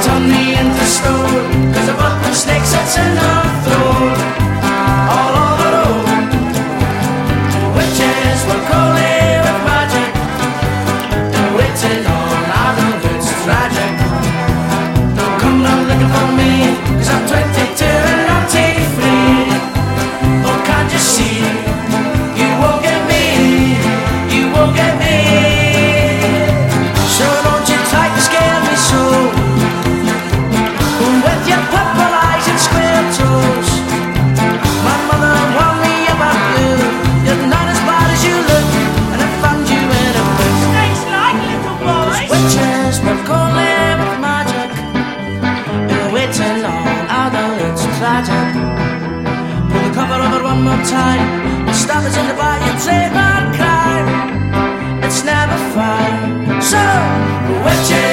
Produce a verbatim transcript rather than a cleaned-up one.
turn me into stone, 'cause I've got the snakes that's in our throat. All on the road, witches were calling with magic, and waiting on our it's tragic. Don't come round looking for me, 'cause I'm twenty-two and I'm tea-free. Oh, can't you see, you won't get me, you won't get me. So don't you try to scare me so, with your purple eyes and square toes. My mother warned me about you, you're not as bad as you look, and I found you in a book. Snakes like little boys. Witches were calling with magic, and waiting on other it's tragic. Pull the cover over one more time, and stab us in the bar, you trademark crime. It's never fine. So, witches